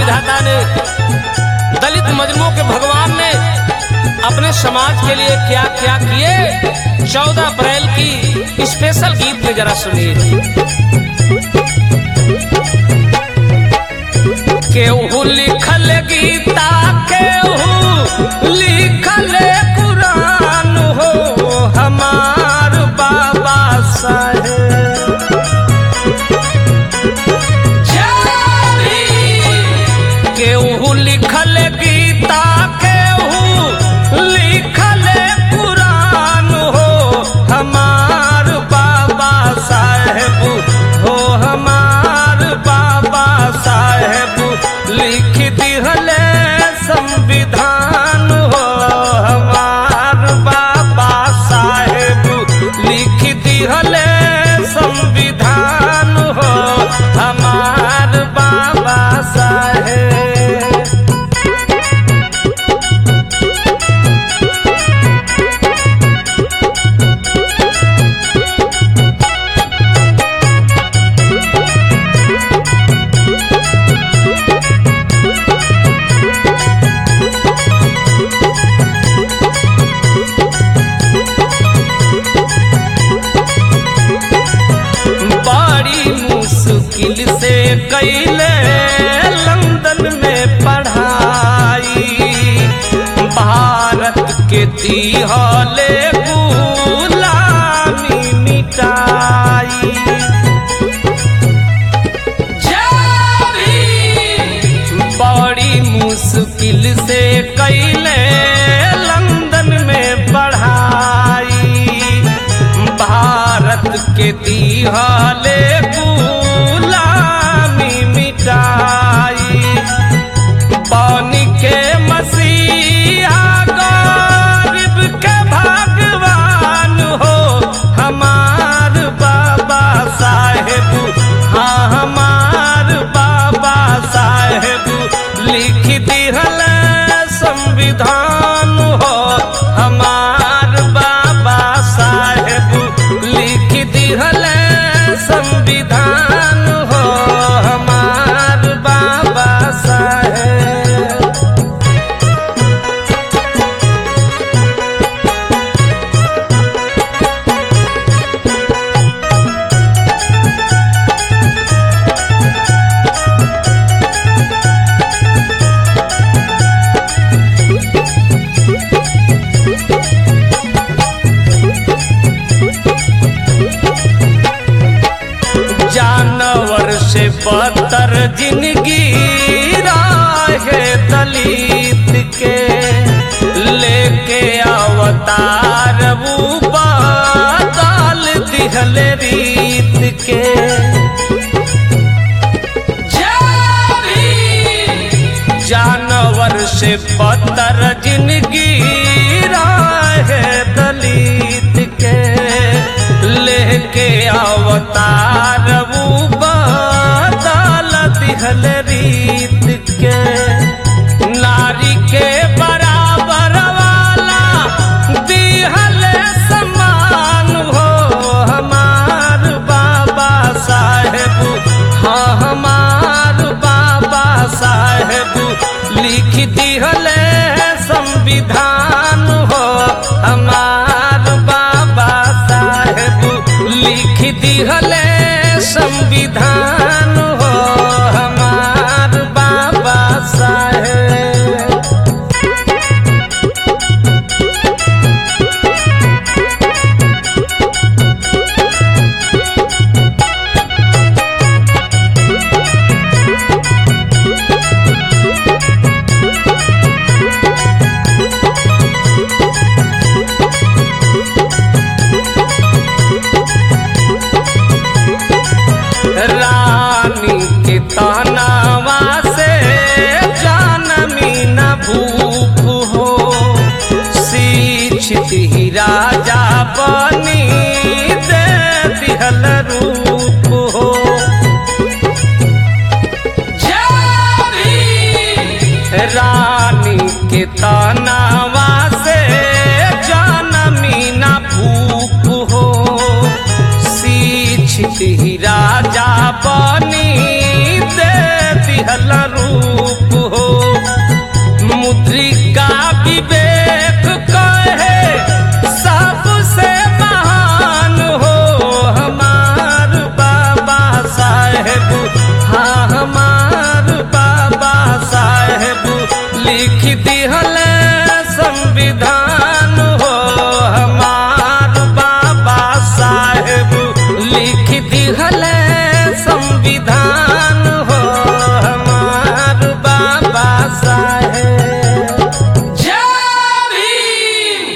बुझाता ने दलित मजलूमों के भगवान ने अपने समाज के लिए क्या क्या किए। 14 अप्रैल की स्पेशल गीत में जरा सुनिए। केहू लिखल गीता, केहू लिखल कुरान हो हमार बाबा साहेब। केहू लिखल गीता, केहू लिखल कुरान हो हमार बाबा साहेब हो हमार बाबा साहेब। लिख दिहले संविधान हो हमार बाबा साहेब। लिख दिहले संविधान हो हमार बाबा साहेब। मुश्किल से कैले लंदन में पढ़ाई, भारत के दिहले गुलामी मिटाई। बड़ी मुश्किल से कैले लंदन में पढ़ाई, भारत के दिहले गुलामी मिटाई। पानी के मसीहा गरीब के भगवान हो हमार बाबा साहेब। हाँ हमार बाबा साहेब। लिख दिहल संविधान हो हमार बाबा साहेब। लिख दिहल संविधान हो हमार बाबा साहेब। जानवर से बदतर जिंदगी राहे दलित के, लेके अवतार वो बदल दिहले रीत के। जानवर से बदतर जिंदगी राहे दलित के, लेके अवतार वो बदल दिहल रीत के। नारी के बराबर वाला दिहल समान हो हमार बाबा साहेब। हाँ हमार बाबा साहेब। लिख दिहल संविधान हो हमार बाबा साहेब। लिख दिहल संविधान हो हमार बाबा साहेब। रानी के तनावा से जानमी न भूख हो, शिक्षित ही राजा बनी दे दिहल रूप हो। रानी के तनावा से जानमी न भूख हो, शिक्षित ही राजा बनी दे दिहल रूप हाँ हमार बाबा साहेब लिख दिहल संविधान हो, हमार बाबा साहेब लिख दिहल